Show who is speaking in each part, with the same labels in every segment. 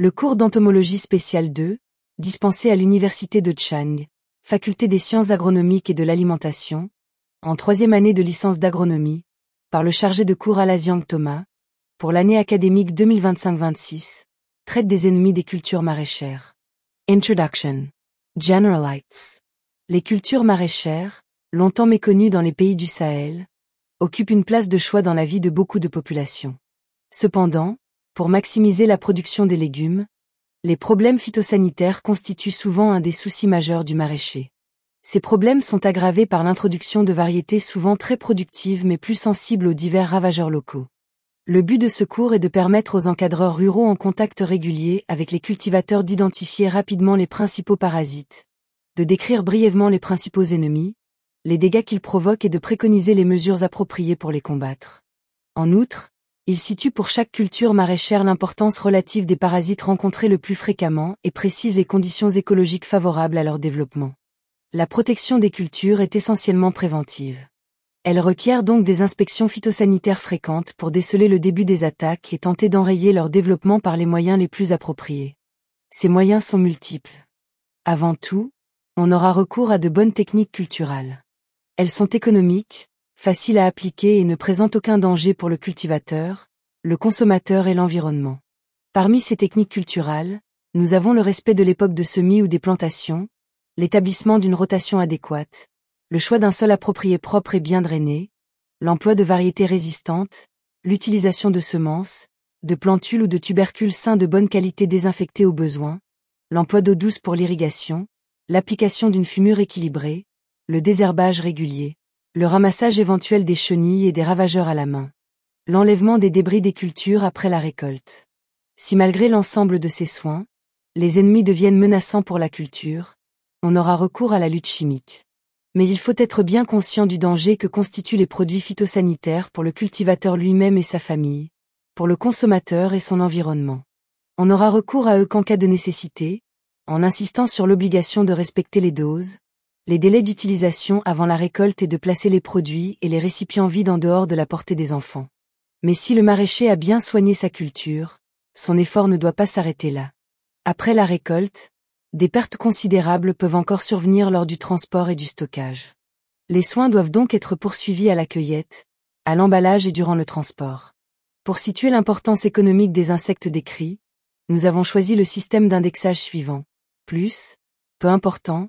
Speaker 1: Le cours d'entomologie spéciale 2, dispensé à l'université de Chang, faculté des sciences agronomiques et de l'alimentation, en 3e année de licence d'agronomie, par le chargé de cours Alaziang Thomas, pour l'année académique 2025-26, traite des ennemis des cultures maraîchères. Introduction. Generalites. Les cultures maraîchères, longtemps méconnues dans les pays du Sahel, occupent une place de choix dans la vie de beaucoup de populations. Cependant, pour maximiser la production des légumes, les problèmes phytosanitaires constituent souvent un des soucis majeurs du maraîcher. Ces problèmes sont aggravés par l'introduction de variétés souvent très productives mais plus sensibles aux divers ravageurs locaux. Le but de ce cours est de permettre aux encadreurs ruraux en contact régulier avec les cultivateurs d'identifier rapidement les principaux parasites, de décrire brièvement les principaux ennemis, les dégâts qu'ils provoquent et de préconiser les mesures appropriées pour les combattre. En outre, il situe pour chaque culture maraîchère l'importance relative des parasites rencontrés le plus fréquemment et précise les conditions écologiques favorables à leur développement. La protection des cultures est essentiellement préventive. Elle requiert donc des inspections phytosanitaires fréquentes pour déceler le début des attaques et tenter d'enrayer leur développement par les moyens les plus appropriés. Ces moyens sont multiples. Avant tout, on aura recours à de bonnes techniques culturales. Elles sont économiques, faciles à appliquer et ne présentent aucun danger pour le cultivateur, le consommateur et l'environnement. Parmi ces techniques culturales, nous avons le respect de l'époque de semis ou des plantations, l'établissement d'une rotation adéquate, le choix d'un sol approprié propre et bien drainé, l'emploi de variétés résistantes, l'utilisation de semences, de plantules ou de tubercules sains de bonne qualité désinfectés au besoin, l'emploi d'eau douce pour l'irrigation, l'application d'une fumure équilibrée, le désherbage régulier, le ramassage éventuel des chenilles et des ravageurs à la main, l'enlèvement des débris des cultures après la récolte. Si malgré l'ensemble de ces soins, les ennemis deviennent menaçants pour la culture, on aura recours à la lutte chimique. Mais il faut être bien conscient du danger que constituent les produits phytosanitaires pour le cultivateur lui-même et sa famille, pour le consommateur et son environnement. On n'aura recours à eux qu'en cas de nécessité, en insistant sur l'obligation de respecter les doses, les délais d'utilisation avant la récolte et de placer les produits et les récipients vides en dehors de la portée des enfants. Mais si le maraîcher a bien soigné sa culture, son effort ne doit pas s'arrêter là. Après la récolte, des pertes considérables peuvent encore survenir lors du transport et du stockage. Les soins doivent donc être poursuivis à la cueillette, à l'emballage et durant le transport. Pour situer l'importance économique des insectes décrits, nous avons choisi le système d'indexage suivant. Plus, peu important,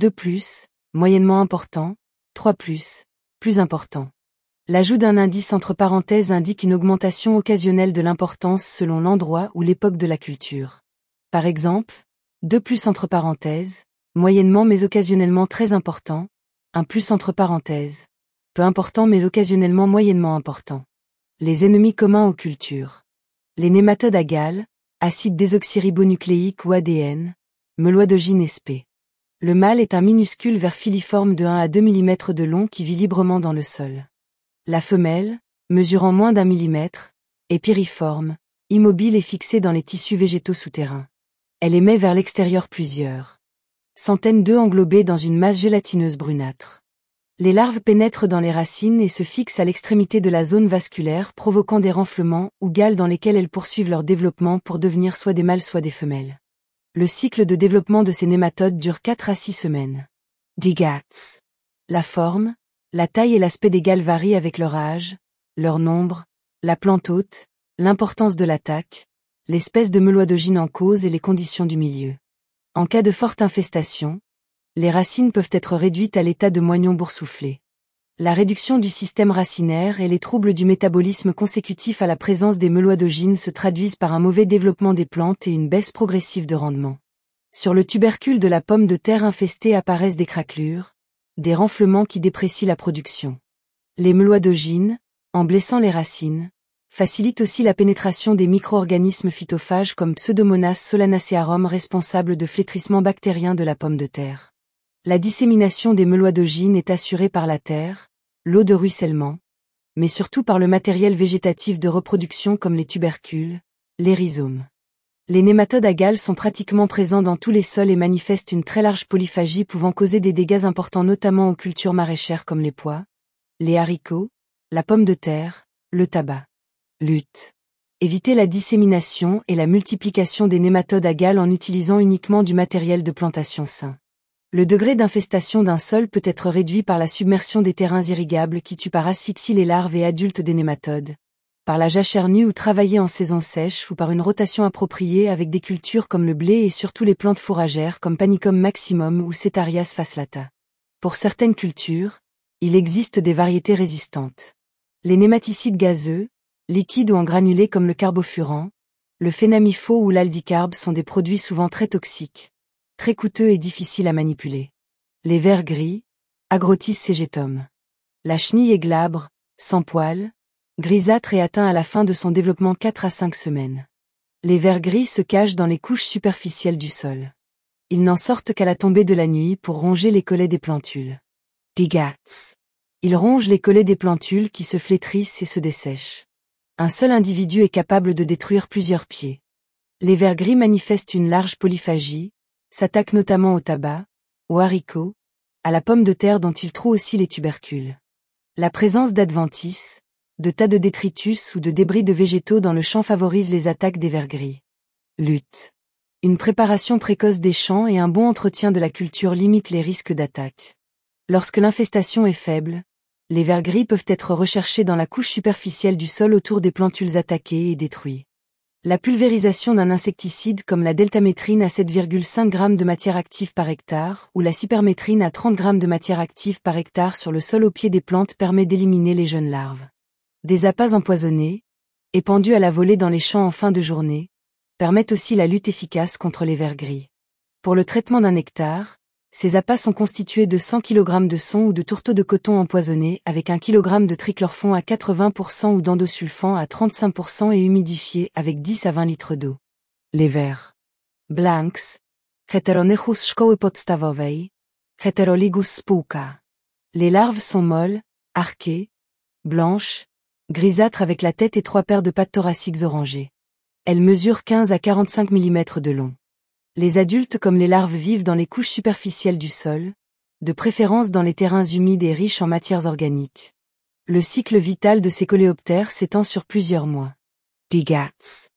Speaker 1: 2+, moyennement important, 3+, plus important. L'ajout d'un indice entre parenthèses indique une augmentation occasionnelle de l'importance selon l'endroit ou l'époque de la culture. Par exemple, 2+ entre parenthèses, moyennement mais occasionnellement très important, 1+ entre parenthèses, peu important mais occasionnellement moyennement important. Les ennemis communs aux cultures. Les nématodes à galles, acide désoxyribonucléique ou ADN, Meloidogyne sp. Le mâle est un minuscule ver filiforme de 1 à 2 mm de long qui vit librement dans le sol. La femelle, mesurant moins d'1 mm, est piriforme, immobile et fixée dans les tissus végétaux souterrains. Elle émet vers l'extérieur plusieurs centaines d'œufs englobés dans une masse gélatineuse brunâtre. Les larves pénètrent dans les racines et se fixent à l'extrémité de la zone vasculaire provoquant des renflements ou galles dans lesquelles elles poursuivent leur développement pour devenir soit des mâles soit des femelles. Le cycle de développement de ces nématodes dure 4 à 6 semaines. Digats. La forme, la taille et l'aspect des galles varient avec leur âge, leur nombre, la plante hôte, l'importance de l'attaque, l'espèce de meloidogyne en cause et les conditions du milieu. En cas de forte infestation, les racines peuvent être réduites à l'état de moignon boursouflé. La réduction du système racinaire et les troubles du métabolisme consécutifs à la présence des meloidogynes se traduisent par un mauvais développement des plantes et une baisse progressive de rendement. Sur le tubercule de la pomme de terre infestée apparaissent des craquelures, des renflements qui déprécient la production. Les meloidogynes, en blessant les racines, facilitent aussi la pénétration des micro-organismes phytophages comme Pseudomonas solanacearum responsables de flétrissement bactérien de la pomme de terre. La dissémination des meloidogynes est assurée par la terre, l'eau de ruissellement, mais surtout par le matériel végétatif de reproduction comme les tubercules, les rhizomes. Les nématodes à galles sont pratiquement présents dans tous les sols et manifestent une très large polyphagie pouvant causer des dégâts importants notamment aux cultures maraîchères comme les pois, les haricots, la pomme de terre, le tabac. Lutte. Évitez la dissémination et la multiplication des nématodes à gales en utilisant uniquement du matériel de plantation sain. Le degré d'infestation d'un sol peut être réduit par la submersion des terrains irrigables qui tuent par asphyxie les larves et adultes des nématodes, par la jachère nue ou travaillée en saison sèche ou par une rotation appropriée avec des cultures comme le blé et surtout les plantes fourragères comme Panicum maximum ou Cetarias fasciata. Pour certaines cultures, il existe des variétés résistantes. Les nématicides gazeux, liquides ou en granulés comme le carbofuran, le phénamifo ou l'aldicarbe sont des produits souvent très toxiques, très coûteux et difficiles à manipuler. Les vers gris, Agrotis segetum. La chenille est glabre, sans poils, grisâtre et atteint à la fin de son développement 4 à 5 semaines. Les vers gris se cachent dans les couches superficielles du sol. Ils n'en sortent qu'à la tombée de la nuit pour ronger les collets des plantules. Digats. Ils rongent les collets des plantules qui se flétrissent et se dessèchent. Un seul individu est capable de détruire plusieurs pieds. Les vers gris manifestent une large polyphagie, s'attaquent notamment au tabac, aux haricots, à la pomme de terre dont ils trouent aussi les tubercules. La présence d'adventices, de tas de détritus ou de débris de végétaux dans le champ favorise les attaques des vers gris. Lutte. Une préparation précoce des champs et un bon entretien de la culture limitent les risques d'attaque. Lorsque l'infestation est faible, les vers gris peuvent être recherchés dans la couche superficielle du sol autour des plantules attaquées et détruits. La pulvérisation d'un insecticide comme la deltamétrine à 7,5 g de matière active par hectare ou la cypermétrine à 30 g de matière active par hectare sur le sol au pied des plantes permet d'éliminer les jeunes larves. Des appâts empoisonnés, épandus à la volée dans les champs en fin de journée, permettent aussi la lutte efficace contre les vers gris. Pour le traitement d'un hectare, ces appâts sont constitués de 100 kg de son ou de tourteaux de coton empoisonnés avec 1 kg de trichlorphon à 80% ou d'endosulfan à 35% et humidifiés avec 10 à 20 litres d'eau. Les vers blancs, Heteronychus szkoły podstawowej, Heteroligus spółka. Les larves sont molles, arquées, blanches, grisâtres avec la tête et 3 paires de pattes thoraciques orangées. Elles mesurent 15 à 45 mm de long. Les adultes comme les larves vivent dans les couches superficielles du sol, de préférence dans les terrains humides et riches en matières organiques. Le cycle vital de ces coléoptères s'étend sur plusieurs mois. Digats.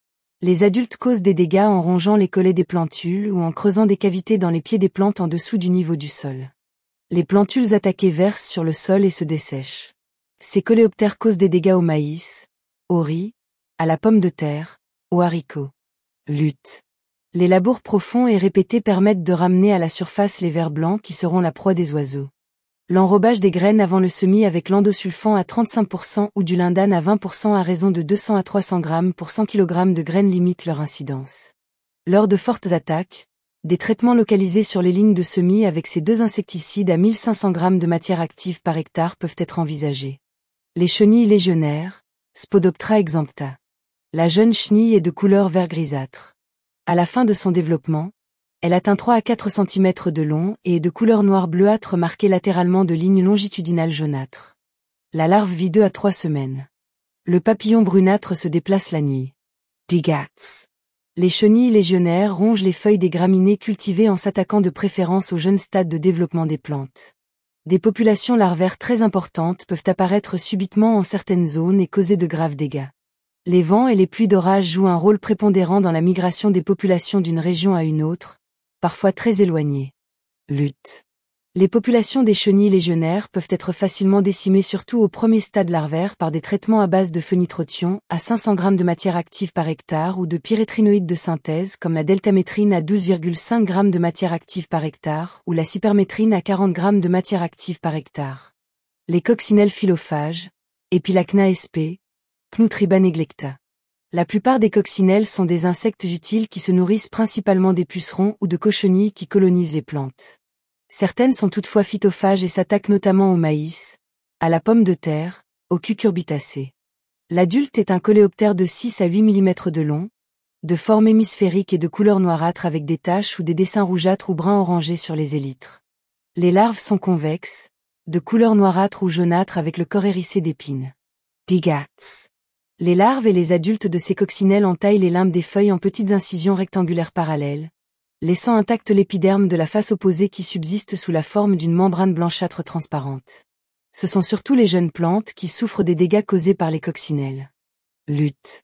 Speaker 1: Les adultes causent des dégâts en rongeant les collets des plantules ou en creusant des cavités dans les pieds des plantes en dessous du niveau du sol. Les plantules attaquées versent sur le sol et se dessèchent. Ces coléoptères causent des dégâts au maïs, au riz, à la pomme de terre, aux haricots. Lutte. Les labours profonds et répétés permettent de ramener à la surface les vers blancs qui seront la proie des oiseaux. L'enrobage des graines avant le semis avec l'endosulfan à 35% ou du lindane à 20% à raison de 200 à 300 g pour 100 kg de graines limite leur incidence. Lors de fortes attaques, des traitements localisés sur les lignes de semis avec ces deux insecticides à 1500 g de matière active par hectare peuvent être envisagés. Les chenilles légionnaires, Spodoptera exempta. La jeune chenille est de couleur vert grisâtre. À la fin de son développement, elle atteint 3 à 4 cm de long et est de couleur noire bleuâtre marquée latéralement de lignes longitudinales jaunâtres. La larve vit 2 à 3 semaines. Le papillon brunâtre se déplace la nuit. Digats. Les chenilles légionnaires rongent les feuilles des graminées cultivées en s'attaquant de préférence aux jeunes stades de développement des plantes. Des populations larvaires très importantes peuvent apparaître subitement en certaines zones et causer de graves dégâts. Les vents et les pluies d'orage jouent un rôle prépondérant dans la migration des populations d'une région à une autre, parfois très éloignées. Lutte. Les populations des chenilles légionnaires peuvent être facilement décimées surtout au premier stade larvaire par des traitements à base de phénitrotion à 500 g de matière active par hectare ou de pyrétrinoïdes de synthèse comme la deltamétrine à 12,5 g de matière active par hectare ou la cypermétrine à 40 g de matière active par hectare. Les coccinelles phylophages, Epilacna sp. Cnutriba neglecta. La plupart des coccinelles sont des insectes utiles qui se nourrissent principalement des pucerons ou de cochenilles qui colonisent les plantes. Certaines sont toutefois phytophages et s'attaquent notamment au maïs, à la pomme de terre, aux cucurbitacées. L'adulte est un coléoptère de 6 à 8 mm de long, de forme hémisphérique et de couleur noirâtre avec des taches ou des dessins rougeâtres ou bruns orangés sur les élytres. Les larves sont convexes, de couleur noirâtre ou jaunâtre avec le corps hérissé d'épines. Digats. Les larves et les adultes de ces coccinelles entaillent les limbes des feuilles en petites incisions rectangulaires parallèles, laissant intacte l'épiderme de la face opposée qui subsiste sous la forme d'une membrane blanchâtre transparente. Ce sont surtout les jeunes plantes qui souffrent des dégâts causés par les coccinelles. Lutte.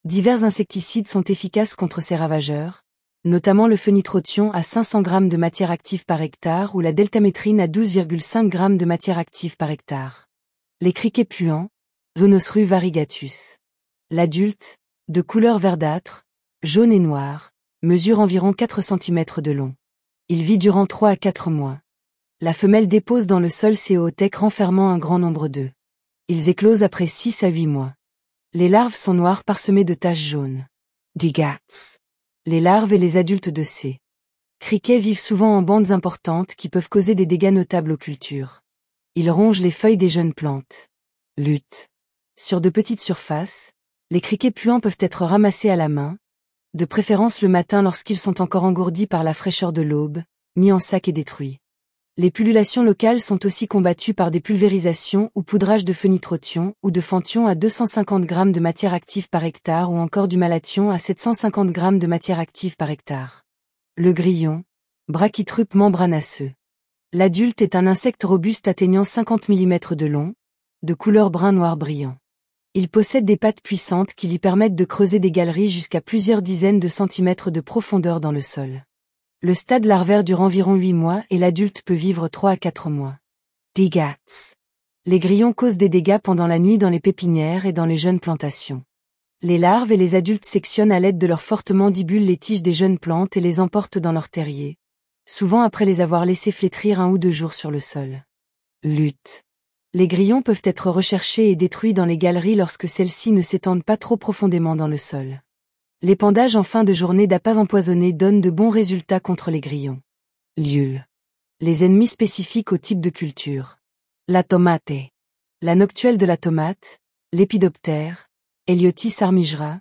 Speaker 1: Divers insecticides sont efficaces contre ces ravageurs, notamment le fenitrotion à 500 g de matière active par hectare ou la deltamétrine à 12,5 g de matière active par hectare. Les criquets puants, Venosru variegatus. L'adulte, de couleur verdâtre, jaune et noir, mesure environ 4 cm de long. Il vit durant 3 à 4 mois. La femelle dépose dans le sol ses oothèques renfermant un grand nombre d'œufs. Ils éclosent après 6 à 8 mois. Les larves sont noires parsemées de taches jaunes. Digats. Les larves et les adultes de ces criquets vivent souvent en bandes importantes qui peuvent causer des dégâts notables aux cultures. Ils rongent les feuilles des jeunes plantes. Lutte. Sur de petites surfaces, les criquets puants peuvent être ramassés à la main, de préférence le matin lorsqu'ils sont encore engourdis par la fraîcheur de l'aube, mis en sac et détruits. Les pullulations locales sont aussi combattues par des pulvérisations ou poudrages de fenitrotion ou de fenthion à 250 g de matière active par hectare ou encore du malathion à 750 g de matière active par hectare. Le grillon, Brachytrup membranaceux. L'adulte est un insecte robuste atteignant 50 mm de long, de couleur brun-noir brillant. Il possède des pattes puissantes qui lui permettent de creuser des galeries jusqu'à plusieurs dizaines de centimètres de profondeur dans le sol. Le stade larvaire dure environ 8 mois et l'adulte peut vivre 3 à 4 mois. Digats. Les grillons causent des dégâts pendant la nuit dans les pépinières et dans les jeunes plantations. Les larves et les adultes sectionnent à l'aide de leurs fortes mandibules les tiges des jeunes plantes et les emportent dans leur terrier, souvent après les avoir laissées flétrir 1 ou 2 jours sur le sol. Lutte. Les grillons peuvent être recherchés et détruits dans les galeries lorsque celles-ci ne s'étendent pas trop profondément dans le sol. L'épandage en fin de journée d'appâts empoisonnés donne de bons résultats contre les grillons. Liul. Les ennemis spécifiques au type de culture. La tomate. La noctuelle de la tomate, l'épidoptère, Heliotis armigera,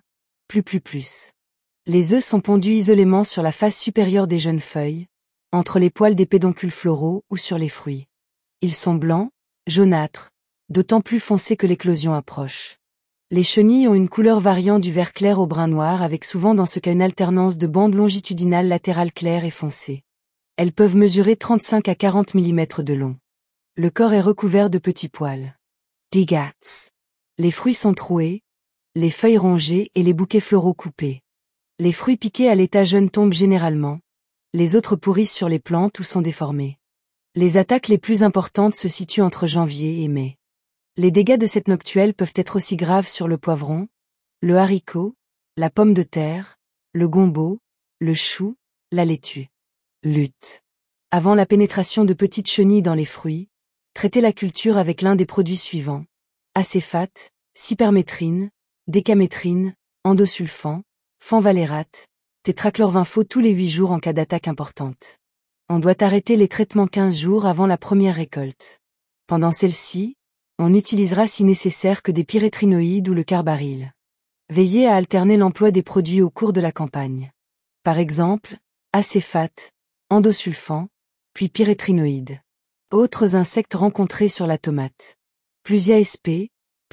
Speaker 1: plus. Les œufs sont pondus isolément sur la face supérieure des jeunes feuilles, entre les poils des pédoncules floraux ou sur les fruits. Ils sont blancs, jaunâtres, d'autant plus foncés que l'éclosion approche. Les chenilles ont une couleur variant du vert clair au brun noir avec souvent dans ce cas une alternance de bandes longitudinales latérales claires et foncées. Elles peuvent mesurer 35 à 40 mm de long. Le corps est recouvert de petits poils. Digats. Les fruits sont troués, les feuilles rongées et les bouquets floraux coupés. Les fruits piqués à l'état jeune tombent généralement, les autres pourrissent sur les plantes ou sont déformés. Les attaques les plus importantes se situent entre janvier et mai. Les dégâts de cette noctuelle peuvent être aussi graves sur le poivron, le haricot, la pomme de terre, le gombo, le chou, la laitue. Lutte. Avant la pénétration de petites chenilles dans les fruits, traitez la culture avec l'un des produits suivants. Acéphate, cypermétrine, décamétrine, endosulfan, fenvalérate, tétrachlorvinfo tous les 8 jours en cas d'attaque importante. On doit arrêter les traitements 15 jours avant la première récolte. Pendant celle-ci, on n'utilisera si nécessaire que des pyrétrinoïdes ou le carbaryl. Veillez à alterner l'emploi des produits au cours de la campagne. Par exemple, acéphate, endosulfan, puis pyrétrinoïdes. Autres insectes rencontrés sur la tomate. Plusia sp,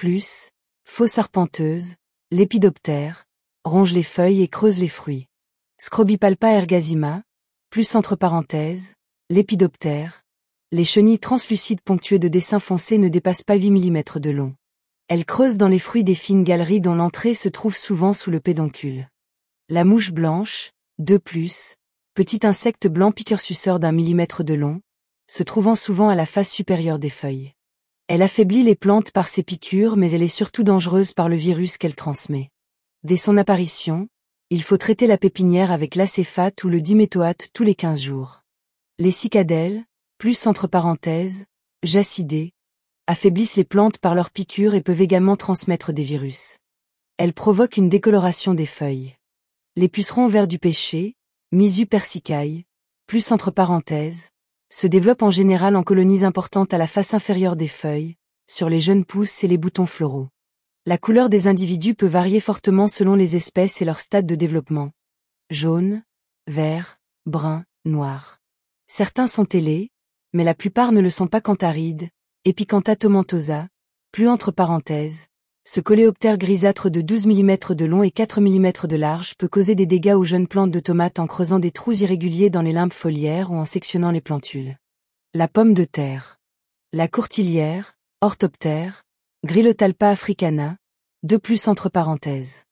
Speaker 1: fausse arpenteuse, lépidoptère, ronge les feuilles et creuse les fruits. Scrobipalpa ergasima, plus entre parenthèses, lépidoptère. Les chenilles translucides ponctuées de dessins foncés ne dépassent pas 8 mm de long. Elles creusent dans les fruits des fines galeries dont l'entrée se trouve souvent sous le pédoncule. La mouche blanche, petit insecte blanc piqueur-suceur d'1 mm de long, se trouvant souvent à la face supérieure des feuilles. Elle affaiblit les plantes par ses piqûres mais elle est surtout dangereuse par le virus qu'elle transmet. Dès son apparition, il faut traiter la pépinière avec l'acéphate ou le diméthoate tous les 15 jours. Les cicadelles, entre parenthèses, jacidées, affaiblissent les plantes par leurs piqûres et peuvent également transmettre des virus. Elles provoquent une décoloration des feuilles. Les pucerons verts du pêcher, Misu persicae, entre parenthèses, se développent en général en colonies importantes à la face inférieure des feuilles, sur les jeunes pousses et les boutons floraux. La couleur des individus peut varier fortement selon les espèces et leur stade de développement. Jaune, vert, brun, noir. Certains sont ailés, mais la plupart ne le sont pas cantharides, Epicantha tomentosa, entre parenthèses. Ce coléoptère grisâtre de 12 mm de long et 4 mm de large peut causer des dégâts aux jeunes plantes de tomates en creusant des trous irréguliers dans les limbes foliaires ou en sectionnant les plantules. La pomme de terre. La courtilière, Orthoptère, Grillotalpa africana, entre parenthèses.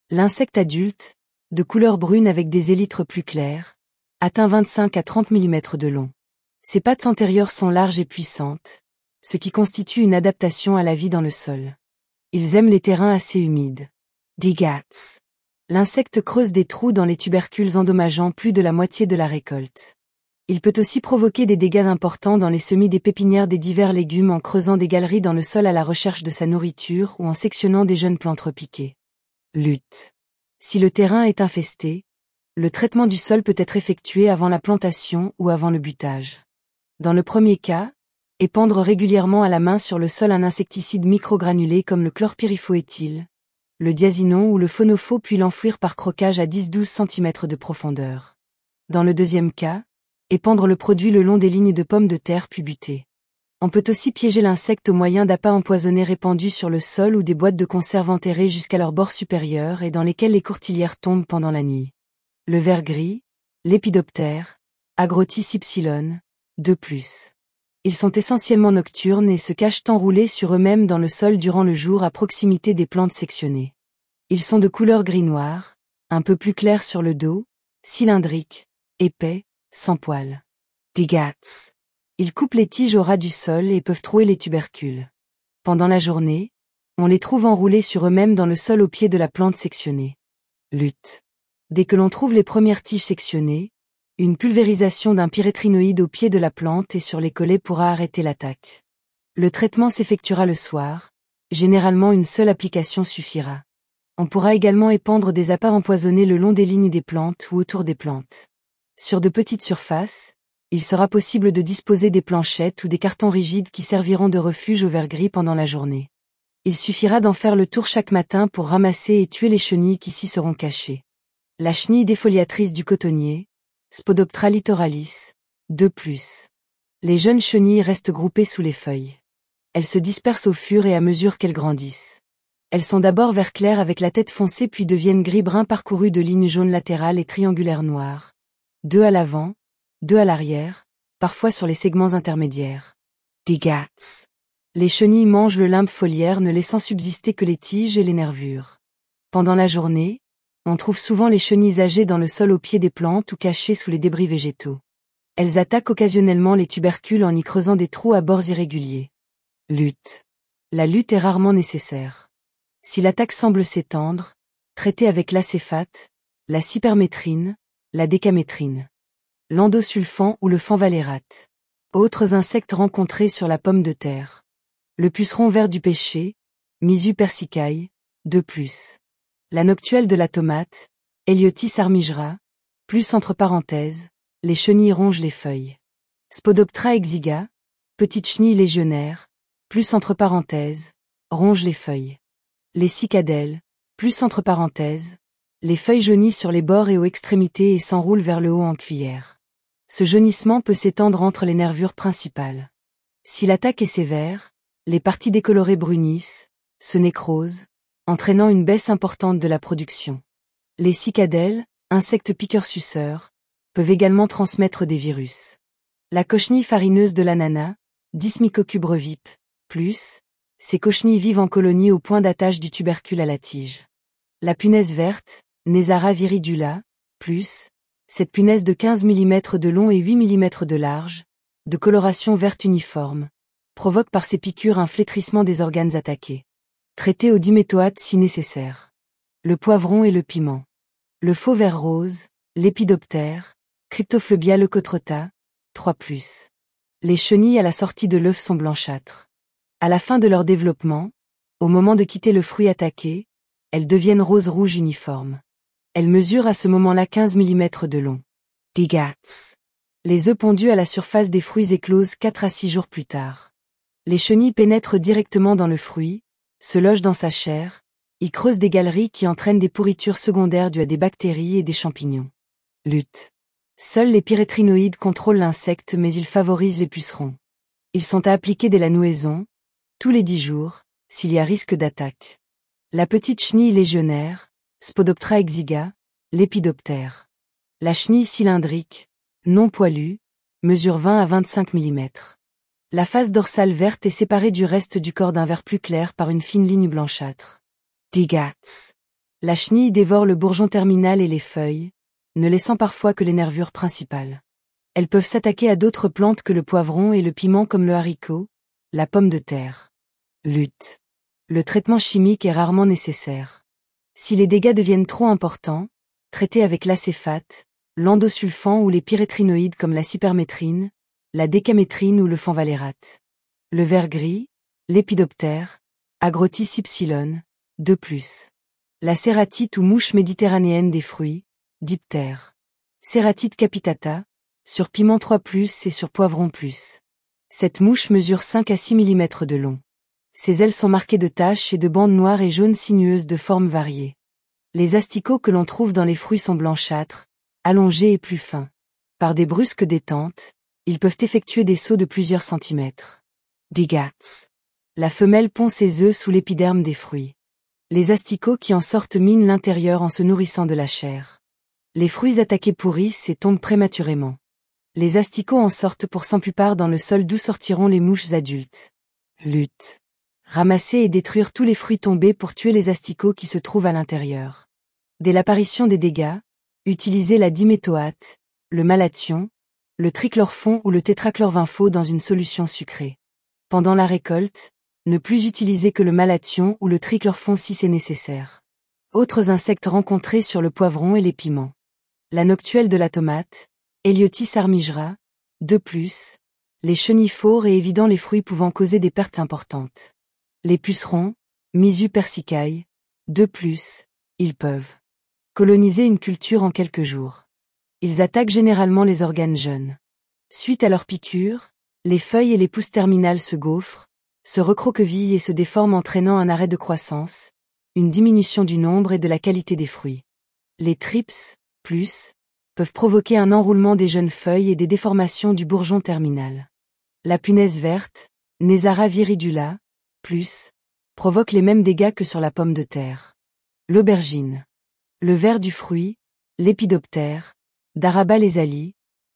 Speaker 1: L'insecte adulte, de couleur brune avec des élytres plus clairs, atteint 25 à 30 mm de long. Ses pattes antérieures sont larges et puissantes, ce qui constitue une adaptation à la vie dans le sol. Ils aiment les terrains assez humides. Digats. L'insecte creuse des trous dans les tubercules endommageant plus de la moitié de la récolte. Il peut aussi provoquer des dégâts importants dans les semis des pépinières des divers légumes en creusant des galeries dans le sol à la recherche de sa nourriture ou en sectionnant des jeunes plantes repiquées. Lutte. Si le terrain est infesté, le traitement du sol peut être effectué avant la plantation ou avant le butage. Dans le premier cas, épandre régulièrement à la main sur le sol un insecticide microgranulé comme le chlorpyrifos-éthyle, le diazinon ou le phonophos puis l'enfouir par croquage à 10-12 cm de profondeur. Dans le deuxième cas, épandre le produit le long des lignes de pommes de terre puis buter. On peut aussi piéger l'insecte au moyen d'appâts empoisonnés répandus sur le sol ou des boîtes de conserve enterrées jusqu'à leur bord supérieur et dans lesquelles les courtilières tombent pendant la nuit. Le ver gris, lépidoptère, Agrotis ypsilon, 2+. Ils sont essentiellement nocturnes et se cachent enroulés sur eux-mêmes dans le sol durant le jour à proximité des plantes sectionnées. Ils sont de couleur gris-noir, un peu plus clairs sur le dos, cylindriques, épais, sans poils. Digats. Ils coupent les tiges au ras du sol et peuvent trouer les tubercules. Pendant la journée, on les trouve enroulés sur eux-mêmes dans le sol au pied de la plante sectionnée. Lutte. Dès que l'on trouve les premières tiges sectionnées, une pulvérisation d'un pyrétrinoïde au pied de la plante et sur les collets pourra arrêter l'attaque. Le traitement s'effectuera le soir, généralement une seule application suffira. On pourra également épandre des appâts empoisonnés le long des lignes des plantes ou autour des plantes. Sur de petites surfaces, il sera possible de disposer des planchettes ou des cartons rigides qui serviront de refuge au ver gris pendant la journée. Il suffira d'en faire le tour chaque matin pour ramasser et tuer les chenilles qui s'y seront cachées. La chenille défoliatrice du cotonnier, Spodoptera littoralis, 2+. Les jeunes chenilles restent groupées sous les feuilles. Elles se dispersent au fur et à mesure qu'elles grandissent. Elles sont d'abord vert clair avec la tête foncée puis deviennent gris-brun parcourues de lignes jaunes latérales et triangulaires noires. 2 à l'avant, 2 à l'arrière, parfois sur les segments intermédiaires. Digats. Les chenilles mangent le limbe foliaire ne laissant subsister que les tiges et les nervures. Pendant la journée, on trouve souvent les chenilles âgées dans le sol au pied des plantes ou cachées sous les débris végétaux. Elles attaquent occasionnellement les tubercules en y creusant des trous à bords irréguliers. Lutte. La lutte est rarement nécessaire. Si l'attaque semble s'étendre, traiter avec l'acéphate, la cypermétrine, la décamétrine, l'endosulfan ou le fanvalérate. Autres insectes rencontrés sur la pomme de terre. Le puceron vert du pêcher, Misu persicae, 2+. La noctuelle de la tomate, Heliotis armigera, plus entre parenthèses, les chenilles rongent les feuilles. Spodoptera exiga, petite chenille légionnaire, plus entre parenthèses, ronge les feuilles. Les cicadelles, plus entre parenthèses, les feuilles jaunissent sur les bords et aux extrémités et s'enroulent vers le haut en cuillère. Ce jaunissement peut s'étendre entre les nervures principales. Si l'attaque est sévère, les parties décolorées brunissent, se nécrosent, entraînant une baisse importante de la production. Les cicadelles, insectes piqueurs-suceurs, peuvent également transmettre des virus. La cochenille farineuse de l'ananas, Dysmicocubre-vip, plus, ces cochenilles vivent en colonie au point d'attache du tubercule à la tige. La punaise verte, Nesara viridula, plus, cette punaise de 15 mm de long et 8 mm de large, de coloration verte uniforme, provoque par ses piqûres un flétrissement des organes attaqués. Traiter au diméthoate si nécessaire. Le poivron et le piment. Le faux ver rose, lépidoptère, Cryptophlebia leucotrota, 3+. Les chenilles à la sortie de l'œuf sont blanchâtres. À la fin de leur développement, au moment de quitter le fruit attaqué, elles deviennent rose-rouge uniforme. Elles mesurent à ce moment-là 15 mm de long. Digats. Les œufs pondus à la surface des fruits éclosent 4 à 6 jours plus tard. Les chenilles pénètrent directement dans le fruit, se logent dans sa chair, y creusent des galeries qui entraînent des pourritures secondaires dues à des bactéries et des champignons. Lutte. Seuls les pyrétrinoïdes contrôlent l'insecte mais ils favorisent les pucerons. Ils sont à appliquer dès la nouaison, tous les 10 jours, s'il y a risque d'attaque. La petite chenille légionnaire, Spodoptera exiga, lépidoptère. La chenille cylindrique, non poilue, mesure 20 à 25 mm. La face dorsale verte est séparée du reste du corps d'un vert plus clair par une fine ligne blanchâtre. Digats. La chenille dévore le bourgeon terminal et les feuilles, ne laissant parfois que les nervures principales. Elles peuvent s'attaquer à d'autres plantes que le poivron et le piment comme le haricot, la pomme de terre. Lutte. Le traitement chimique est rarement nécessaire. Si les dégâts deviennent trop importants, traiter avec l'acéphate, l'endosulfan ou les pyrétrinoïdes comme la cyperméthrine, la décaméthrine ou le fanvalérate. Le ver gris, l'épidoptère, Agrotis ypsilon, 2+. La cératite ou mouche méditerranéenne des fruits, diptère. Cératite capitata, sur piment 3+, et sur poivron+. Cette mouche mesure 5 à 6 mm de long. Ses ailes sont marquées de taches et de bandes noires et jaunes sinueuses de formes variées. Les asticots que l'on trouve dans les fruits sont blanchâtres, allongés et plus fins. Par des brusques détentes, ils peuvent effectuer des sauts de plusieurs centimètres. Digats. La femelle pond ses œufs sous l'épiderme des fruits. Les asticots qui en sortent minent l'intérieur en se nourrissant de la chair. Les fruits attaqués pourrissent et tombent prématurément. Les asticots en sortent pour cent plupart dans le sol d'où sortiront les mouches adultes. Lutte. Ramasser et détruire tous les fruits tombés pour tuer les asticots qui se trouvent à l'intérieur. Dès l'apparition des dégâts, utilisez la diméthoate, le malathion, le trichlorphon ou le tétrachlorvinfo dans une solution sucrée. Pendant la récolte, ne plus utiliser que le malathion ou le trichlorphon si c'est nécessaire. Autres insectes rencontrés sur le poivron et les piments. La noctuelle de la tomate, Heliotis armigera, 2+, les chenilles-faures et évidant les fruits pouvant causer des pertes importantes. Les pucerons, Misu persicae, 2+, ils peuvent coloniser une culture en quelques jours. Ils attaquent généralement les organes jeunes. Suite à leur piqûre, les feuilles et les pousses terminales se gaufrent, se recroquevillent et se déforment entraînant un arrêt de croissance, une diminution du nombre et de la qualité des fruits. Les thrips, peuvent provoquer un enroulement des jeunes feuilles et des déformations du bourgeon terminal. La punaise verte, Nesara viridula, provoque les mêmes dégâts que sur la pomme de terre. L'aubergine. Le ver du fruit, l'épidoptère, Daraba lesali,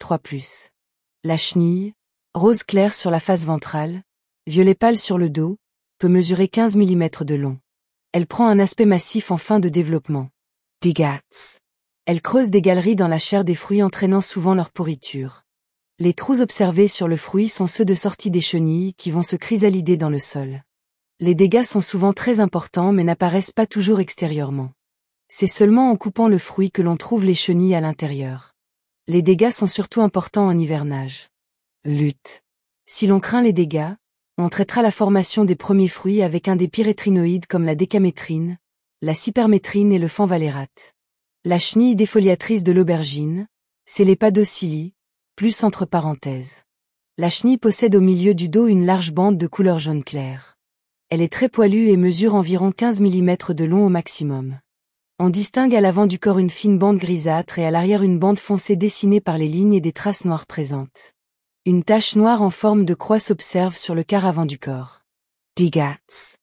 Speaker 1: 3+. La chenille, rose clair sur la face ventrale, violet pâle sur le dos, peut mesurer 15 mm de long. Elle prend un aspect massif en fin de développement. Digats. Elle creuse des galeries dans la chair des fruits entraînant souvent leur pourriture. Les trous observés sur le fruit sont ceux de sortie des chenilles qui vont se chrysalider dans le sol. Les dégâts sont souvent très importants mais n'apparaissent pas toujours extérieurement. C'est seulement en coupant le fruit que l'on trouve les chenilles à l'intérieur. Les dégâts sont surtout importants en hivernage. Lutte. Si l'on craint les dégâts, on traitera la formation des premiers fruits avec un des pyrétrinoïdes comme la décaméthrine, la cyperméthrine et le fanvalérate. La chenille défoliatrice de l'aubergine, c'est les padocilli, entre parenthèses. La chenille possède au milieu du dos une large bande de couleur jaune clair. Elle est très poilue et mesure environ 15 mm de long au maximum. On distingue à l'avant du corps une fine bande grisâtre et à l'arrière une bande foncée dessinée par les lignes et des traces noires présentes. Une tache noire en forme de croix s'observe sur le quart avant du corps. Digats.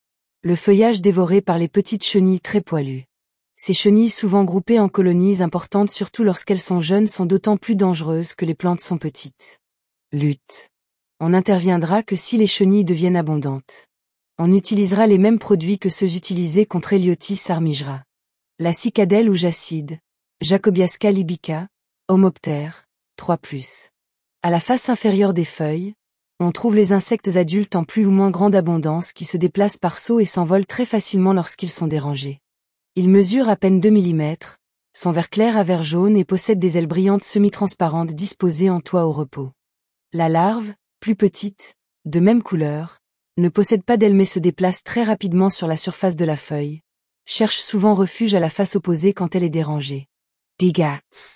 Speaker 1: Le feuillage dévoré par les petites chenilles très poilues. Ces chenilles souvent groupées en colonies importantes surtout lorsqu'elles sont jeunes sont d'autant plus dangereuses que les plantes sont petites. Lutte. On n'interviendra que si les chenilles deviennent abondantes. On utilisera les mêmes produits que ceux utilisés contre Heliotis armigera. La cicadelle ou jacide, Jacobiasca libica, homoptère, 3+. À la face inférieure des feuilles, on trouve les insectes adultes en plus ou moins grande abondance qui se déplacent par sauts et s'envolent très facilement lorsqu'ils sont dérangés. Ils mesurent à peine 2 mm, sont vert clair à vert jaune et possèdent des ailes brillantes semi-transparentes disposées en toit au repos. La larve, plus petite, de même couleur, ne possède pas d'ailes mais se déplace très rapidement sur la surface de la feuille, cherche souvent refuge à la face opposée quand elle est dérangée. Digats.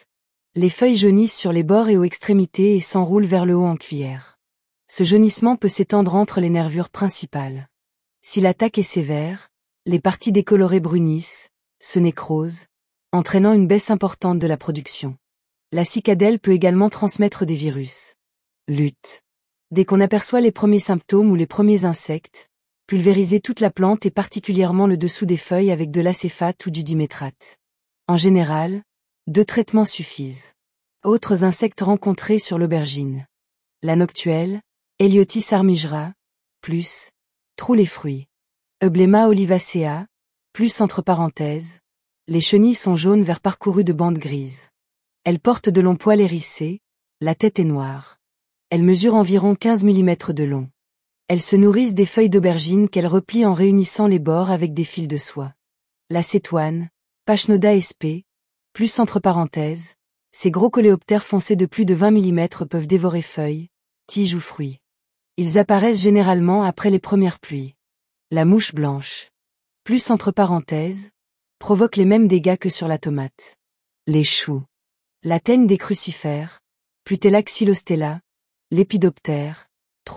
Speaker 1: Les feuilles jaunissent sur les bords et aux extrémités et s'enroulent vers le haut en cuillère. Ce jaunissement peut s'étendre entre les nervures principales. Si l'attaque est sévère, les parties décolorées brunissent, se nécrosent, entraînant une baisse importante de la production. La cicadelle peut également transmettre des virus. Lutte. Dès qu'on aperçoit les premiers symptômes ou les premiers insectes, pulvériser toute la plante et particulièrement le dessous des feuilles avec de l'acéphate ou du dimétrate. En général, 2 traitements suffisent. Autres insectes rencontrés sur l'aubergine. La noctuelle, Heliotis armigera, trou les fruits. Eublema olivacea, entre parenthèses, Les chenilles sont jaunes vert parcourues de bandes grises. Elles portent de longs poils hérissés, la tête est noire. Elles mesurent environ 15 mm de long. Elles se nourrissent des feuilles d'aubergine qu'elles replient en réunissant les bords avec des fils de soie. La cétoine, Pachnoda sp. Plus entre parenthèses, ces gros coléoptères foncés de plus de 20 mm peuvent dévorer feuilles, tiges ou fruits. Ils apparaissent généralement après les premières pluies. La mouche blanche, plus entre parenthèses, provoque les mêmes dégâts que sur la tomate. Les choux. La teigne des crucifères, Plutella xylostella, Lépidoptère,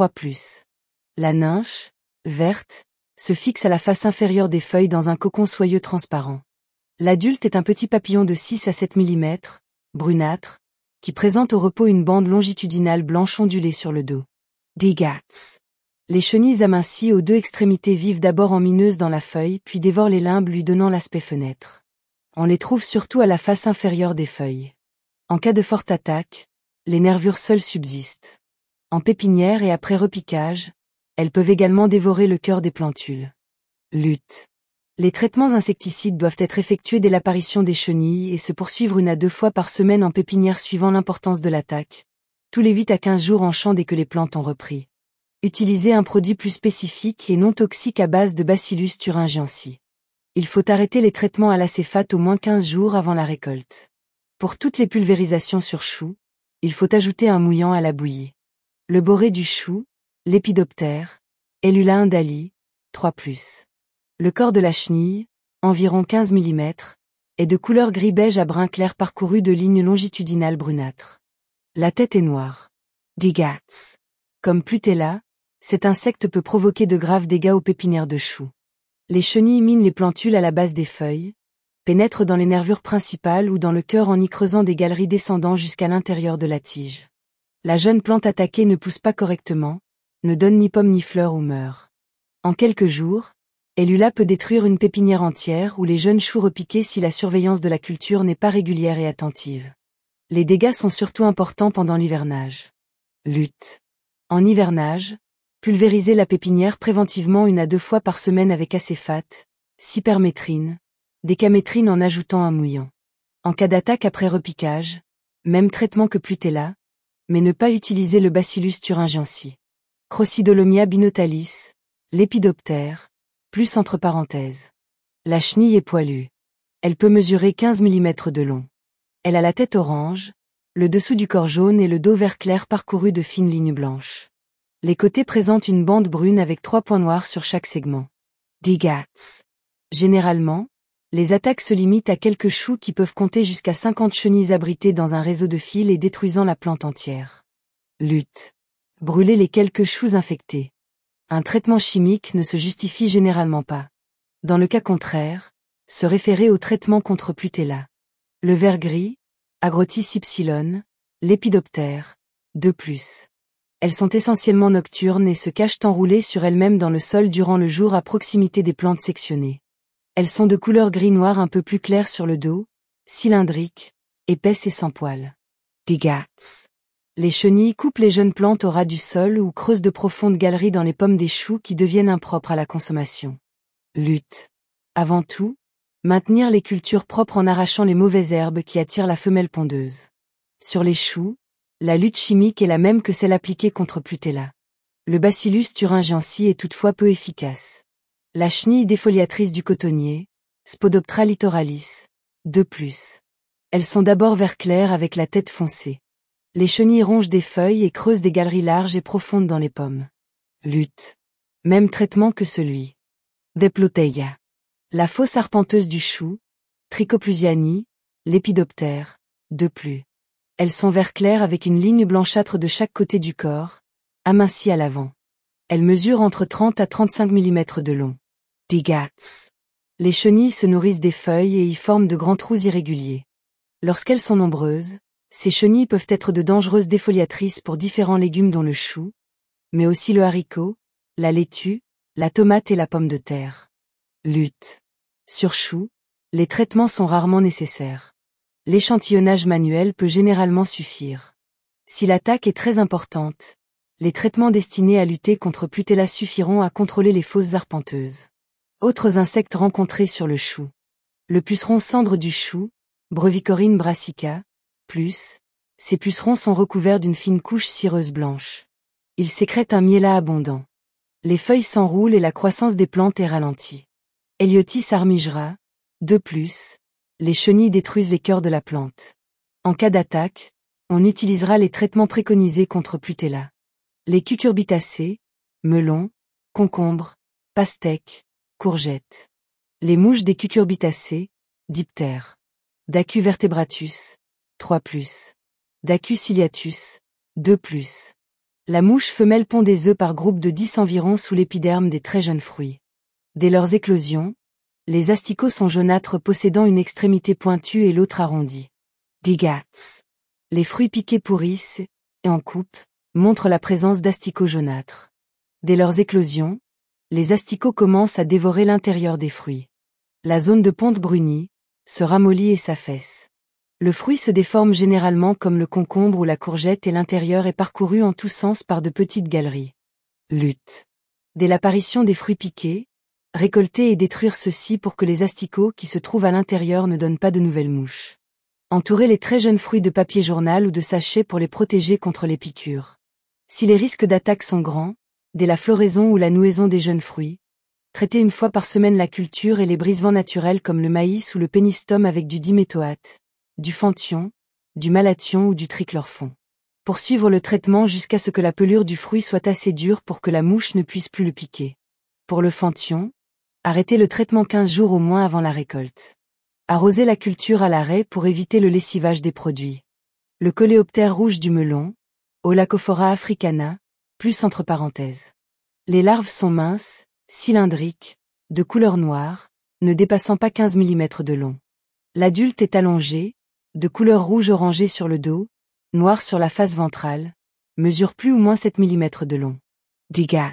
Speaker 1: 3+. La ninche, verte, se fixe à la face inférieure des feuilles dans un cocon soyeux transparent. L'adulte est un petit papillon de 6 à 7 mm, brunâtre, qui présente au repos une bande longitudinale blanche ondulée sur le dos. Digats. Les chenilles amincies aux deux extrémités vivent d'abord en mineuses dans la feuille puis dévorent les limbes lui donnant l'aspect fenêtre. On les trouve surtout à la face inférieure des feuilles. En cas de forte attaque, les nervures seules subsistent. En pépinière et après repiquage, elles peuvent également dévorer le cœur des plantules. Lutte. Les traitements insecticides doivent être effectués dès l'apparition des chenilles et se poursuivre 1 à 2 fois par semaine en pépinière suivant l'importance de l'attaque, tous les 8 à 15 jours en champ dès que les plantes ont repris. Utilisez un produit plus spécifique et non toxique à base de Bacillus thuringiensis. Il faut arrêter les traitements à l'acéphate au moins 15 jours avant la récolte. Pour toutes les pulvérisations sur choux, il faut ajouter un mouillant à la bouillie. Le boré du chou, Lépidoptère, Ellula indali, 3+. Le corps de la chenille, environ 15 mm, est de couleur gris-beige à brun clair parcouru de lignes longitudinales brunâtres. La tête est noire. Digats. Comme Plutella, cet insecte peut provoquer de graves dégâts aux pépinières de choux. Les chenilles minent les plantules à la base des feuilles, pénètrent dans les nervures principales ou dans le cœur en y creusant des galeries descendant jusqu'à l'intérieur de la tige. La jeune plante attaquée ne pousse pas correctement, ne donne ni pommes ni fleurs ou meurt. En quelques jours, Ellula peut détruire une pépinière entière ou les jeunes choux repiqués si la surveillance de la culture n'est pas régulière et attentive. Les dégâts sont surtout importants pendant l'hivernage. Lutte. En hivernage, pulvérisez la pépinière préventivement 1 à 2 fois par semaine avec acéphate, cypermétrine, décamétrine en ajoutant un mouillant. En cas d'attaque après repiquage, même traitement que Plutella, mais ne pas utiliser le Bacillus thuringiensis. Crocidolomia binotalis, Lépidoptère, plus entre parenthèses. La chenille est poilue. Elle peut mesurer 15 mm de long. Elle a la tête orange, le dessous du corps jaune et le dos vert clair parcouru de fines lignes blanches. Les côtés présentent une bande brune avec 3 points noirs sur chaque segment. Digats. Généralement, les attaques se limitent à quelques choux qui peuvent compter jusqu'à 50 chenilles abritées dans un réseau de fils et détruisant la plante entière. Lutte. Brûler les quelques choux infectés. Un traitement chimique ne se justifie généralement pas. Dans le cas contraire, se référer au traitement contre Plutella. Le ver gris, Agrotis ypsilon, Lépidoptère, 2+. Elles sont essentiellement nocturnes et se cachent enroulées sur elles-mêmes dans le sol durant le jour à proximité des plantes sectionnées. Elles sont de couleur gris-noir un peu plus clair sur le dos, cylindriques, épaisses et sans poils. Digats. Les chenilles coupent les jeunes plantes au ras du sol ou creusent de profondes galeries dans les pommes des choux qui deviennent impropres à la consommation. Lutte. Avant tout, maintenir les cultures propres en arrachant les mauvaises herbes qui attirent la femelle pondeuse. Sur les choux, la lutte chimique est la même que celle appliquée contre Plutella. Le Bacillus thuringiensis est toutefois peu efficace. La chenille défoliatrice du cotonnier, Spodoptera littoralis, 2+. Elles sont d'abord vert clair avec la tête foncée. Les chenilles rongent des feuilles et creusent des galeries larges et profondes dans les pommes. Lutte. Même traitement que celui d'Eploteia. La fausse arpenteuse du chou, Trichoplusiani, Lépidoptère, 2+. Elles sont vert clair avec une ligne blanchâtre de chaque côté du corps, amincie à l'avant. Elles mesurent entre 30 à 35 mm de long. Digats. Les chenilles se nourrissent des feuilles et y forment de grands trous irréguliers. Lorsqu'elles sont nombreuses, ces chenilles peuvent être de dangereuses défoliatrices pour différents légumes dont le chou, mais aussi le haricot, la laitue, la tomate et la pomme de terre. Lutte. Sur choux, les traitements sont rarement nécessaires. L'échantillonnage manuel peut généralement suffire. Si l'attaque est très importante, les traitements destinés à lutter contre Plutella suffiront à contrôler les fausses arpenteuses. Autres insectes rencontrés sur le chou. Le puceron cendre du chou, Brevicorine brassica, plus. Ces pucerons sont recouverts d'une fine couche cireuse blanche. Ils sécrètent un miellat abondant. Les feuilles s'enroulent et la croissance des plantes est ralentie. Heliotis armigera, de plus. Les chenilles détruisent les cœurs de la plante. En cas d'attaque, on utilisera les traitements préconisés contre Plutella. Les cucurbitacées, melons, concombres, pastèques, courgettes. Les mouches des cucurbitacées, diptères. Dacus vertebratus, 3+. Dacus ciliatus, 2+. La mouche femelle pond des œufs par groupe de 10 environ sous l'épiderme des très jeunes fruits. Dès leurs éclosions, les asticots sont jaunâtres possédant une extrémité pointue et l'autre arrondie. Digats. Les fruits piqués pourrissent, et en coupe, montrent la présence d'asticots jaunâtres. Dès leurs éclosions, les asticots commencent à dévorer l'intérieur des fruits. La zone de ponte brunit, se ramollit et s'affaisse. Le fruit se déforme généralement comme le concombre ou la courgette et l'intérieur est parcouru en tous sens par de petites galeries. Lutte. Dès l'apparition des fruits piqués, récolter et détruire ceux-ci pour que les asticots qui se trouvent à l'intérieur ne donnent pas de nouvelles mouches. Entourer les très jeunes fruits de papier journal ou de sachets pour les protéger contre les piqûres. Si les risques d'attaque sont grands, dès la floraison ou la nouaison des jeunes fruits, traiter une fois par semaine la culture et les brise-vents naturels comme le maïs ou le pénistom avec du diméthoate, du fenthion, du malathion ou du trichlorphon. Poursuivre le traitement jusqu'à ce que la pelure du fruit soit assez dure pour que la mouche ne puisse plus le piquer. Pour le fenthion, arrêtez le traitement 15 jours au moins avant la récolte. Arrosez la culture à l'arrêt pour éviter le lessivage des produits. Le coléoptère rouge du melon, Olacophora africana, plus entre parenthèses. Les larves sont minces, cylindriques, de couleur noire, ne dépassant pas 15 mm de long. L'adulte est allongé, de couleur rouge orangé sur le dos, noir sur la face ventrale, mesure plus ou moins 7 mm de long. Digats.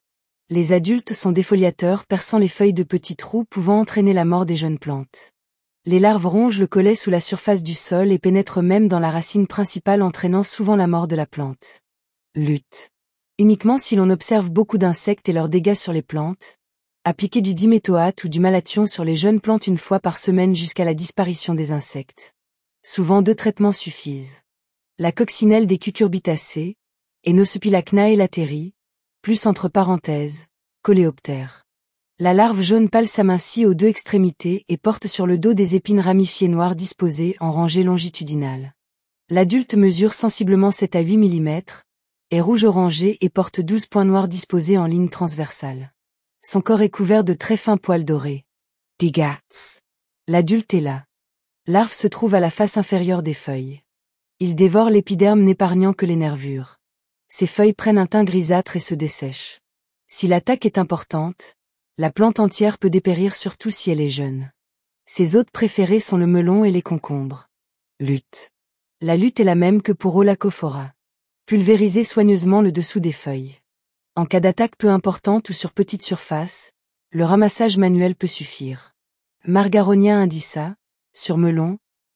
Speaker 1: Les adultes sont défoliateurs perçant les feuilles de petits trous pouvant entraîner la mort des jeunes plantes. Les larves rongent le collet sous la surface du sol et pénètrent même dans la racine principale entraînant souvent la mort de la plante. Lutte. Uniquement si l'on observe beaucoup d'insectes et leurs dégâts sur les plantes, appliquer du diméthoate ou du malathion sur les jeunes plantes une fois par semaine jusqu'à la disparition des insectes. Souvent 2 traitements suffisent. La coccinelle des cucurbitacées, Enosepilacna elateri, plus entre parenthèses, coléoptère. La larve jaune pâle s'amincit aux 2 extrémités et porte sur le dos des épines ramifiées noires disposées en rangées longitudinales. L'adulte mesure sensiblement 7 à 8 mm, est rouge orangé et porte 12 points noirs disposés en ligne transversale. Son corps est couvert de très fins poils dorés. Digats. L'adulte est là. L'arve se trouve à la face inférieure des feuilles. Il dévore l'épiderme n'épargnant que les nervures. Ses feuilles prennent un teint grisâtre et se dessèchent. Si l'attaque est importante, la plante entière peut dépérir surtout si elle est jeune. Ses hôtes préférés sont le melon et les concombres. Lutte. La lutte est la même que pour Olacophora. Pulvérisez soigneusement le dessous des feuilles. En cas d'attaque peu importante ou sur petite surface, le ramassage manuel peut suffire. Margaronia indica, sur melon,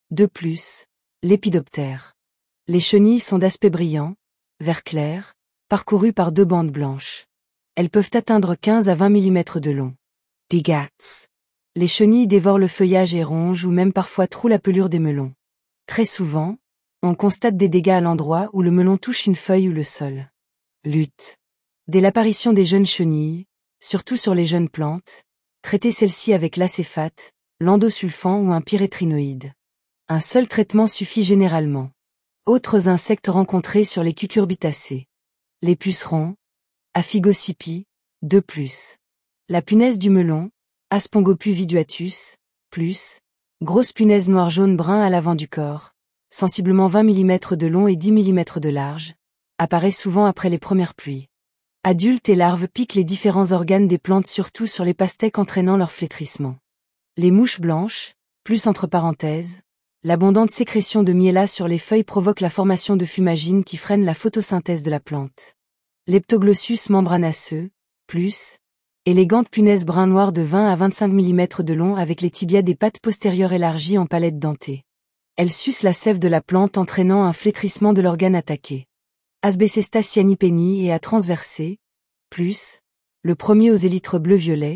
Speaker 1: 2+, lépidoptère. Les chenilles sont d'aspect brillant, vert clair, parcourues par 2 bandes blanches. Elles peuvent atteindre 15 à 20 mm de long. Digats. Les chenilles dévorent le feuillage et rongent ou même parfois trouent la pelure des melons. Très souvent, on constate des dégâts à l'endroit où le melon touche une feuille ou le sol. Lutte. Dès l'apparition des jeunes chenilles, surtout sur les jeunes plantes, traitez celles-ci avec l'acéphate, l'endosulfan ou un pyrétrinoïde. Un seul traitement suffit généralement. Autres insectes rencontrés sur les cucurbitacées. Les pucerons, Aphigosipi, 2+. La punaise du melon, Aspongopu viduatus, plus. Grosse punaise noir-jaune-brun à l'avant du corps, sensiblement 20 mm de long et 10 mm de large, apparaît souvent après les premières pluies. Adultes et larves piquent les différents organes des plantes surtout sur les pastèques entraînant leur flétrissement. Les mouches blanches, plus entre parenthèses, l'abondante sécrétion de miellat sur les feuilles provoque la formation de fumagines qui freinent la photosynthèse de la plante. Leptoglossus membranaceux, plus. Élégante punaise brun-noir de 20 à 25 mm de long avec les tibias des pattes postérieures élargies en palette dentée. Elle suce la sève de la plante entraînant un flétrissement de l'organe attaqué. Asbescesta cyanipeni et à transversé, plus. Le premier aux élytres bleu-violet,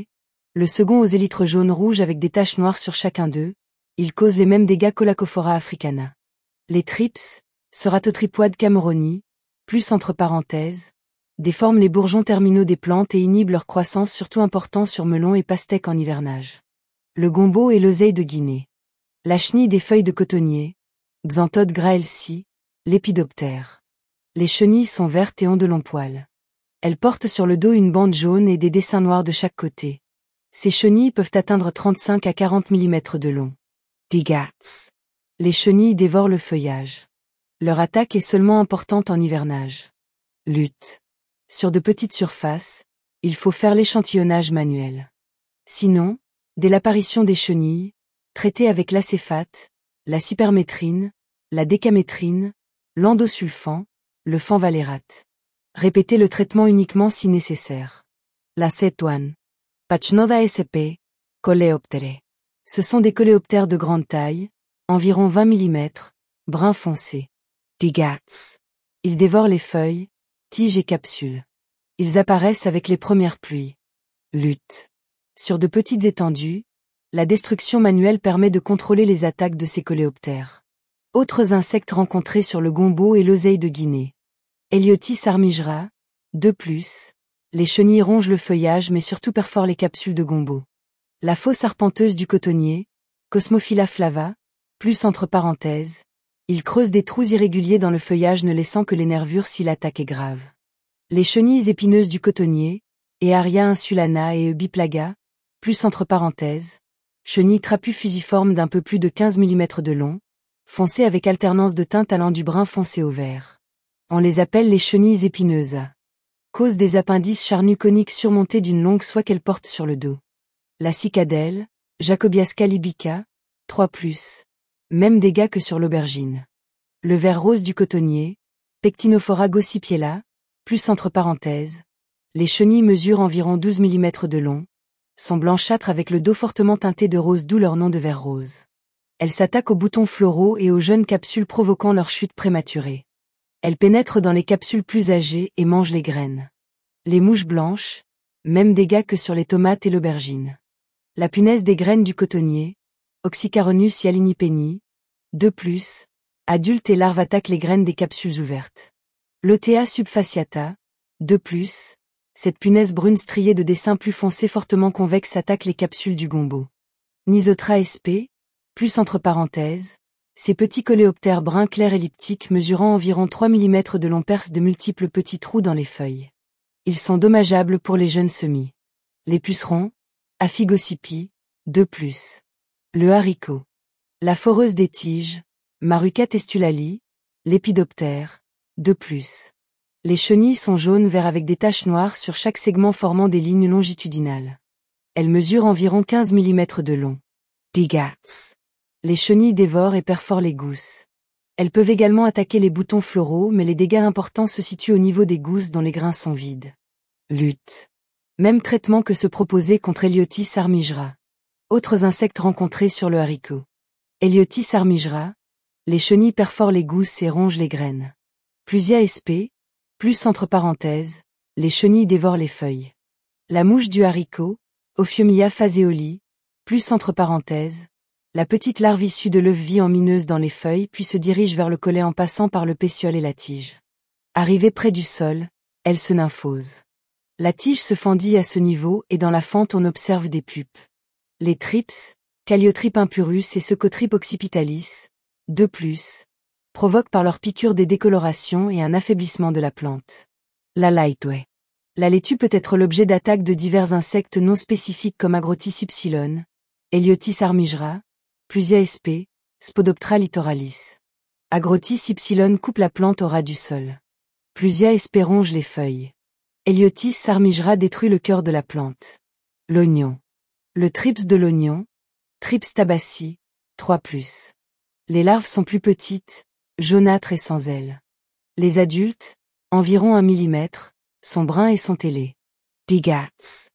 Speaker 1: Le second aux élytres jaune-rouge avec des taches noires sur chacun d'eux. Il cause les mêmes dégâts qu'Olacophora africana. Les thrips, Ceratotripoide cameroni, plus entre parenthèses, déforment les bourgeons terminaux des plantes et inhibent leur croissance surtout important sur melons et pastèques en hivernage. Le gombo et l'oseille de Guinée. La chenille des feuilles de cotonnier, Xanthode graelsi, lépidoptère. Les chenilles sont vertes et ont de longs poils. Elles portent sur le dos une bande jaune et des dessins noirs de chaque côté. Ces chenilles peuvent atteindre 35 à 40 mm de long. Digats. Les chenilles dévorent le feuillage. Leur attaque est seulement importante en hivernage. Lutte. Sur de petites surfaces, il faut faire l'échantillonnage manuel. Sinon, dès l'apparition des chenilles, traiter avec l'acéphate, la cypermétrine, la décamétrine, l'endosulfan, le fanvalérate. Répétez le traitement uniquement si nécessaire. La cétoine. Pachnoda sp. Coléoptère. Ce sont des coléoptères de grande taille, environ 20 mm, brun foncé. Digats. Ils dévorent les feuilles, tiges et capsules. Ils apparaissent avec les premières pluies. Lutte. Sur de petites étendues, la destruction manuelle permet de contrôler les attaques de ces coléoptères. Autres insectes rencontrés sur le gombo et l'oseille de Guinée. Heliotis armigera. De plus, les chenilles rongent le feuillage mais surtout perforent les capsules de gombo. La fausse arpenteuse du cotonnier, Cosmophila flava, plus entre parenthèses, il creuse des trous irréguliers dans le feuillage ne laissant que les nervures si l'attaque est grave. Les chenilles épineuses du cotonnier, Earia insulana et Eubiplaga, plus entre parenthèses, chenilles trapues fusiformes d'un peu plus de 15 mm de long, foncées avec alternance de teintes allant du brun foncé au vert. On les appelle les chenilles épineuses. Cause des appendices charnus coniques surmontés d'une longue soie qu'elles portent sur le dos. La cicadelle, Jacobiasca libica, 3+, même dégâts que sur l'aubergine. Le vert rose du cotonnier, Pectinophora gossypiella, plus entre parenthèses, les chenilles mesurent environ 12 mm de long, sont blanchâtres avec le dos fortement teinté de rose d'où leur nom de vert rose. Elles s'attaquent aux boutons floraux et aux jeunes capsules provoquant leur chute prématurée. Elles pénètrent dans les capsules plus âgées et mangent les graines. Les mouches blanches, même dégâts que sur les tomates et l'aubergine. La punaise des graines du cotonnier, Oxycaronus yalinipeni, 2+, adultes et larves attaquent les graines des capsules ouvertes. Lotea subfasciata, 2+, cette punaise brune striée de dessins plus foncés fortement convexes attaque les capsules du gombo. Nisotra sp, plus entre parenthèses, ces petits coléoptères bruns clairs elliptiques mesurant environ 3 mm de long percent de multiples petits trous dans les feuilles. Ils sont dommageables pour les jeunes semis. Les pucerons, Aphigocypie, 2+. Le haricot. La foreuse des tiges, Maruca testulali, lépidoptère, 2+. Les chenilles sont jaune-vert avec des taches noires sur chaque segment formant des lignes longitudinales. Elles mesurent environ 15 mm de long. Digats. Les chenilles dévorent et perforent les gousses. Elles peuvent également attaquer les boutons floraux mais les dégâts importants se situent au niveau des gousses dont les grains sont vides. Lutte. Même traitement que se proposer contre Heliotis armigera. Autres insectes rencontrés sur le haricot. Heliotis armigera. Les chenilles perforent les gousses et rongent les graines. Plusia sp, plus entre parenthèses, les chenilles dévorent les feuilles. La mouche du haricot, Ophiomia phaseoli, plus entre parenthèses, la petite larve issue de l'œuf vit en mineuse dans les feuilles puis se dirige vers le collet en passant par le pétiole et la tige. Arrivée près du sol, elle se nymphose. La tige se fendit à ce niveau et dans la fente on observe des pupes. Les thrips, Caliotrip impurus et Seucotrip occipitalis, 2+, provoquent par leur piqûre des décolorations et un affaiblissement de la plante. La lightway. La laitue peut être l'objet d'attaques de divers insectes non spécifiques comme Agrotis ypsilon, Heliotis armigera, Plusia sp, Spodoptera littoralis. Agrotis ypsilon coupe la plante au ras du sol. Plusia sp ronge les feuilles. Heliotis armigera détruit le cœur de la plante. L'oignon. Le thrips de l'oignon, Thrips tabaci, 3+. Les larves sont plus petites, jaunâtres et sans ailes. Les adultes, environ 1 mm, sont bruns et sont ailés. Digats.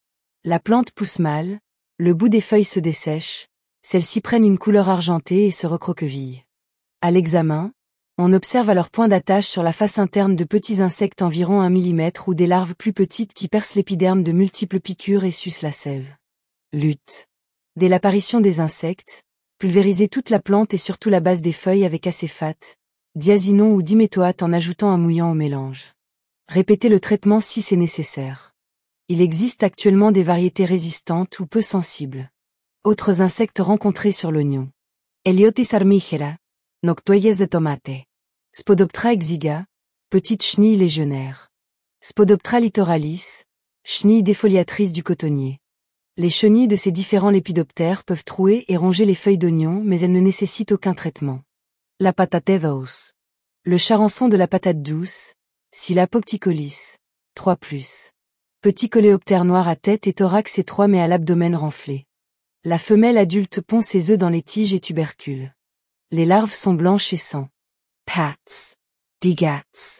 Speaker 1: La plante pousse mal, le bout des feuilles se dessèche, celles-ci prennent une couleur argentée et se recroquevillent. À l'examen, on observe à leur point d'attache sur la face interne de petits insectes environ 1 mm ou des larves plus petites qui percent l'épiderme de multiples piqûres et sucent la sève. Lutte. Dès l'apparition des insectes, pulvérisez toute la plante et surtout la base des feuilles avec acéphate, diazinon ou diméthoate en ajoutant un mouillant au mélange. Répétez le traitement si c'est nécessaire. Il existe actuellement des variétés résistantes ou peu sensibles. Autres insectes rencontrés sur l'oignon. Heliotis armigera, noctuelles de tomate. Spodoptera exiga, petite chenille légionnaire. Spodoptera littoralis, chenille défoliatrice du cotonnier. Les chenilles de ces différents lépidoptères peuvent trouer et ronger les feuilles d'oignon mais elles ne nécessitent aucun traitement. La patate douce. Le charançon de la patate douce, Silapocticolis, 3+. Petit coléoptère noir à tête et thorax étroit mais à l'abdomen renflé. La femelle adulte pond ses œufs dans les tiges et tubercules. Les larves sont blanches et sans. Pats. Digats.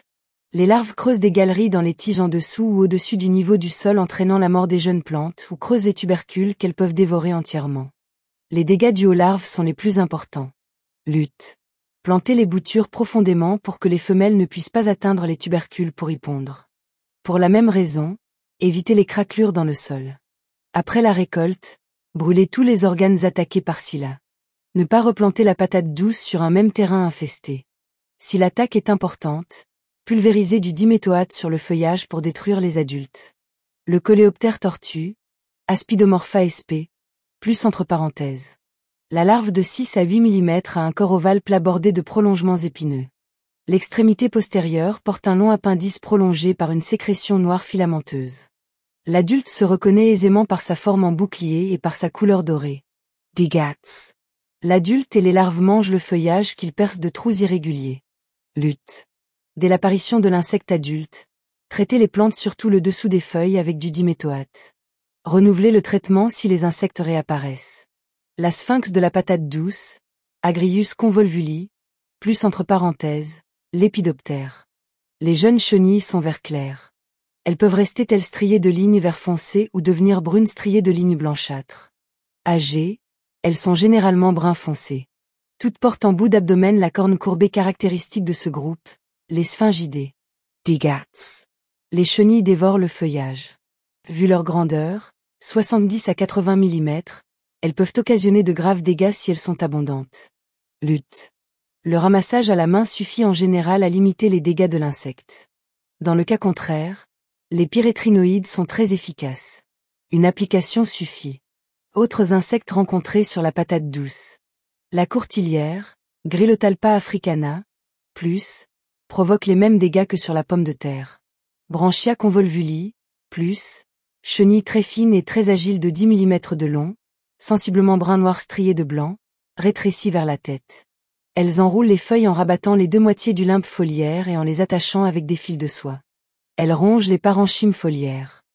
Speaker 1: Les larves creusent des galeries dans les tiges en dessous ou au-dessus du niveau du sol entraînant la mort des jeunes plantes ou creusent les tubercules qu'elles peuvent dévorer entièrement. Les dégâts dus aux larves sont les plus importants. Lutte. Plantez les boutures profondément pour que les femelles ne puissent pas atteindre les tubercules pour y pondre. Pour la même raison, évitez les craquelures dans le sol. Après la récolte, brûlez tous les organes attaqués par Scilla. Ne pas replanter la patate douce sur un même terrain infesté. Si l'attaque est importante, pulvérisez du diméthoate sur le feuillage pour détruire les adultes. Le coléoptère tortue, Aspidomorpha sp. Plus entre parenthèses. La larve de 6 à 8 mm a un corps ovale plat bordé de prolongements épineux. L'extrémité postérieure porte un long appendice prolongé par une sécrétion noire filamenteuse. L'adulte se reconnaît aisément par sa forme en bouclier et par sa couleur dorée. Digats. L'adulte et les larves mangent le feuillage qu'ils percent de trous irréguliers. Lutte. Dès l'apparition de l'insecte adulte, traitez les plantes surtout le dessous des feuilles avec du diméthoate. Renouvelez le traitement si les insectes réapparaissent. La sphinx de la patate douce, Agrius convolvuli, plus entre parenthèses, lépidoptère. Les jeunes chenilles sont vert clair. Elles peuvent rester telles striées de lignes vert foncé ou devenir brunes striées de lignes blanchâtres. Âgées, elles sont généralement brun foncé. Toutes portent en bout d'abdomen la corne courbée caractéristique de ce groupe, les sphingidae. Digats. Les chenilles dévorent le feuillage. Vu leur grandeur, 70 à 80 mm, elles peuvent occasionner de graves dégâts si elles sont abondantes. Lutte. Le ramassage à la main suffit en général à limiter les dégâts de l'insecte. Dans le cas contraire, les pyrétrinoïdes sont très efficaces. Une application suffit. Autres insectes rencontrés sur la patate douce. La courtilière, Grylotalpa africana, plus, provoque les mêmes dégâts que sur la pomme de terre. Branchia convolvuli, plus, chenille très fine et très agile de 10 mm de long, sensiblement brun-noir strié de blanc, rétrécie vers la tête. Elles enroulent les feuilles en rabattant les deux moitiés du limbe foliaire et en les attachant avec des fils de soie. Elles rongent les parenchymes foliaires.